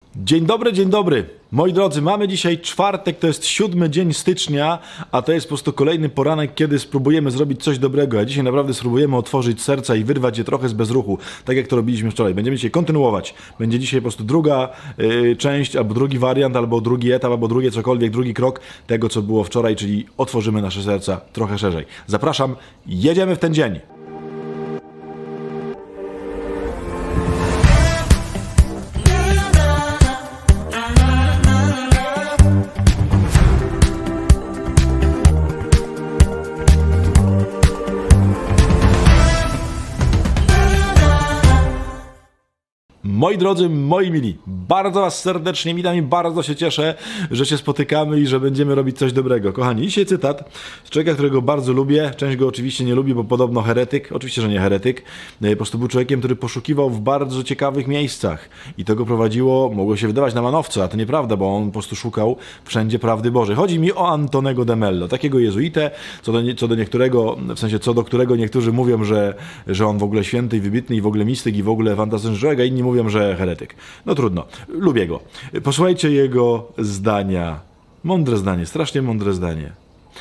Dzień dobry, dzień dobry. Moi drodzy, mamy dzisiaj czwartek, to jest 7 dzień stycznia, a to jest po prostu kolejny poranek, kiedy spróbujemy zrobić coś dobrego. A dzisiaj naprawdę spróbujemy otworzyć serca i wyrwać je trochę z bezruchu, tak jak to robiliśmy wczoraj. Będziemy dzisiaj kontynuować. Będzie dzisiaj po prostu druga część, albo drugi wariant, albo drugi etap, albo drugie cokolwiek, drugi krok tego, co było wczoraj, czyli otworzymy nasze serca trochę szerzej. Zapraszam, jedziemy w ten dzień. Moi drodzy, moi mili, bardzo was serdecznie witam i bardzo się cieszę, że się spotykamy i że będziemy robić coś dobrego. Kochani, dzisiaj cytat z człowieka, którego bardzo lubię. Część go oczywiście nie lubi, bo podobno heretyk. Oczywiście, że nie heretyk. Po prostu był człowiekiem, który poszukiwał w bardzo ciekawych miejscach. I to go prowadziło, mogło się wydawać na manowca, a to nieprawda, bo on po prostu szukał wszędzie prawdy Bożej. Chodzi mi o Antonego de Mello, takiego jezuitę, co do którego niektórzy mówią, że on w ogóle święty i wybitny i w ogóle mistyk i w ogóle fantastyczny człowiek, a inni mówią, że heretyk. No trudno. Lubię go. Posłuchajcie jego zdania. Mądre zdanie, strasznie mądre zdanie.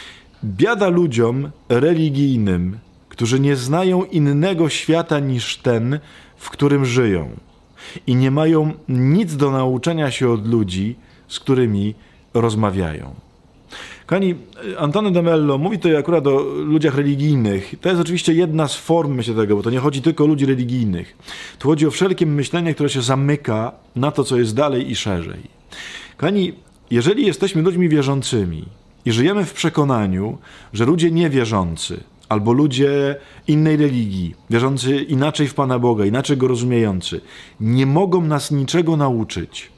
Biada ludziom religijnym, którzy nie znają innego świata niż ten, w którym żyją i nie mają nic do nauczenia się od ludzi, z którymi rozmawiają. Kochani, Antonio de Mello mówi to akurat o ludziach religijnych. To jest oczywiście jedna z form, myślę, tego, bo to nie chodzi tylko o ludzi religijnych. Tu chodzi o wszelkie myślenie, które się zamyka na to, co jest dalej i szerzej. Kochani, jeżeli jesteśmy ludźmi wierzącymi i żyjemy w przekonaniu, że ludzie niewierzący albo ludzie innej religii, wierzący inaczej w Pana Boga, inaczej Go rozumiejący, nie mogą nas niczego nauczyć,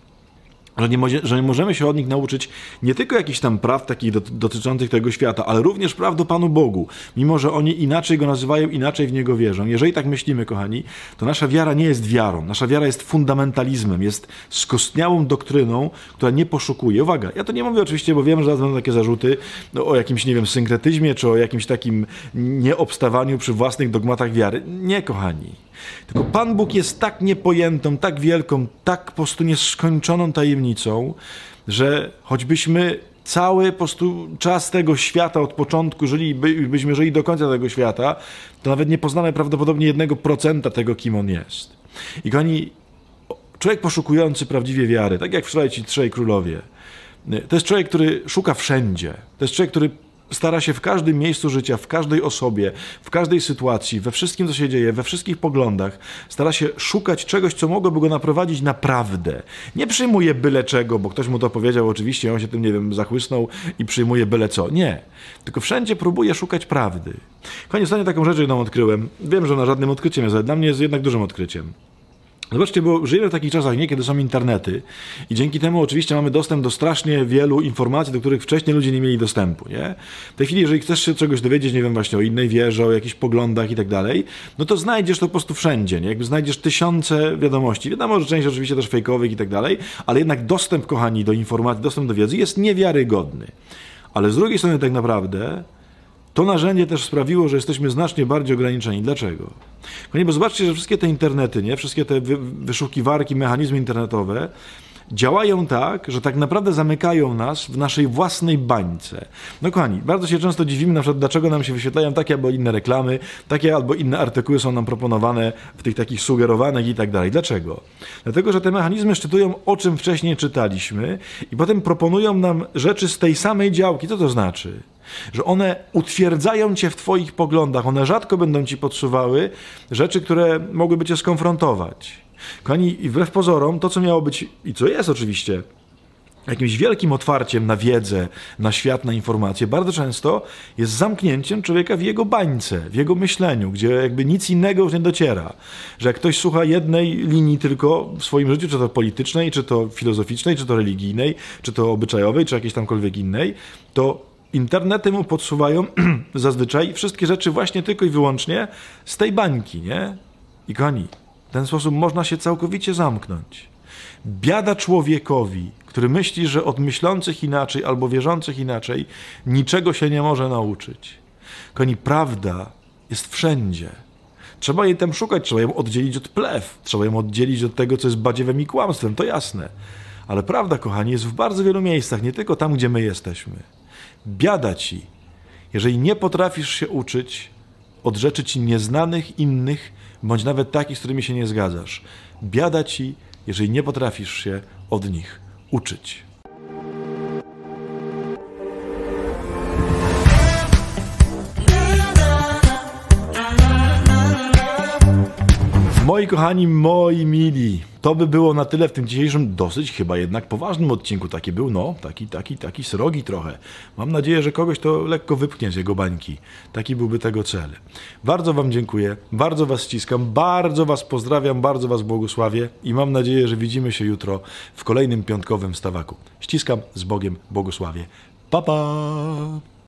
że nie możemy się od nich nauczyć nie tylko jakichś tam praw takich dotyczących tego świata, ale również praw do Panu Bogu, mimo że oni inaczej Go nazywają, inaczej w Niego wierzą. Jeżeli tak myślimy, kochani, to nasza wiara nie jest wiarą. Nasza wiara jest fundamentalizmem, jest skostniałą doktryną, która nie poszukuje. Uwaga, ja to nie mówię oczywiście, bo wiem, że zaraz będą takie zarzuty o jakimś, nie wiem, synkretyzmie, czy o jakimś takim nieobstawaniu przy własnych dogmatach wiary. Nie, kochani. Tylko Pan Bóg jest tak niepojętą, tak wielką, tak po prostu nieskończoną tajemnicą, że choćbyśmy cały po prostu czas tego świata od początku byśmy żyli do końca tego świata, to nawet nie poznamy prawdopodobnie 1% tego, kim On jest. I kochani, człowiek poszukujący prawdziwie wiary, tak jak wczoraj ci trzej królowie, to jest człowiek, który szuka wszędzie. To jest człowiek, który stara się w każdym miejscu życia, w każdej osobie, w każdej sytuacji, we wszystkim, co się dzieje, we wszystkich poglądach, stara się szukać czegoś, co mogłoby go naprowadzić na prawdę. Nie przyjmuje byle czego, bo ktoś mu to powiedział oczywiście, on się tym, nie wiem, zachłysnął i przyjmuje byle co. Nie. Tylko wszędzie próbuje szukać prawdy. Kochani, ostatnio taką rzecz jedną odkryłem. Wiem, że ona żadnym odkryciem jest, ale dla mnie jest jednak dużym odkryciem. Zobaczcie, bo żyjemy w takich czasach, nie, kiedy są internety i dzięki temu oczywiście mamy dostęp do strasznie wielu informacji, do których wcześniej ludzie nie mieli dostępu, nie? W tej chwili, jeżeli chcesz się czegoś dowiedzieć, nie wiem, właśnie o innej wierze, o jakichś poglądach i tak dalej, no to znajdziesz to po prostu wszędzie, nie? Jakby znajdziesz tysiące wiadomości. Wiadomo, że część oczywiście też fejkowych i tak dalej, ale jednak dostęp, kochani, do informacji, dostęp do wiedzy jest niewiarygodny. Ale z drugiej strony tak naprawdę to narzędzie też sprawiło, że jesteśmy znacznie bardziej ograniczeni. Dlaczego? Bo zobaczcie, że wszystkie te internety, nie? Wszystkie te wyszukiwarki, mechanizmy internetowe działają tak, że tak naprawdę zamykają nas w naszej własnej bańce. No kochani, bardzo się często dziwimy na przykład, dlaczego nam się wyświetlają takie albo inne reklamy, takie albo inne artykuły są nam proponowane w tych takich sugerowanych i tak dalej. Dlaczego? Dlatego, że te mechanizmy szczytują, o czym wcześniej czytaliśmy i potem proponują nam rzeczy z tej samej działki. Co to znaczy? Że one utwierdzają cię w twoich poglądach, one rzadko będą ci podsuwały rzeczy, które mogłyby cię skonfrontować. Kochani, i wbrew pozorom, to co miało być, i co jest oczywiście, jakimś wielkim otwarciem na wiedzę, na świat, na informacje, bardzo często jest zamknięciem człowieka w jego bańce, w jego myśleniu, gdzie jakby nic innego już nie dociera. Że jak ktoś słucha jednej linii tylko w swoim życiu, czy to politycznej, czy to filozoficznej, czy to religijnej, czy to obyczajowej, czy jakiejś tamkolwiek innej, to internety mu podsuwają zazwyczaj wszystkie rzeczy właśnie tylko i wyłącznie z tej bańki, nie? I kochani, w ten sposób można się całkowicie zamknąć. Biada człowiekowi, który myśli, że od myślących inaczej albo wierzących inaczej niczego się nie może nauczyć. Kochani, prawda jest wszędzie. Trzeba jej tam szukać, trzeba ją oddzielić od plew, trzeba ją oddzielić od tego, co jest badziewem i kłamstwem, to jasne. Ale prawda, kochani, jest w bardzo wielu miejscach, nie tylko tam, gdzie my jesteśmy. Biada ci, jeżeli nie potrafisz się uczyć od rzeczy ci nieznanych, innych, bądź nawet takich, z którymi się nie zgadzasz. Biada ci, jeżeli nie potrafisz się od nich uczyć. Moi kochani, moi mili, to by było na tyle w tym dzisiejszym dosyć chyba jednak poważnym odcinku. Taki był, no, taki srogi trochę. Mam nadzieję, że kogoś to lekko wypchnie z jego bańki. Taki byłby tego cel. Bardzo wam dziękuję, bardzo was ściskam, bardzo was pozdrawiam, bardzo was błogosławię i mam nadzieję, że widzimy się jutro w kolejnym piątkowym wstawaku. Ściskam, z Bogiem, błogosławię. Pa, pa!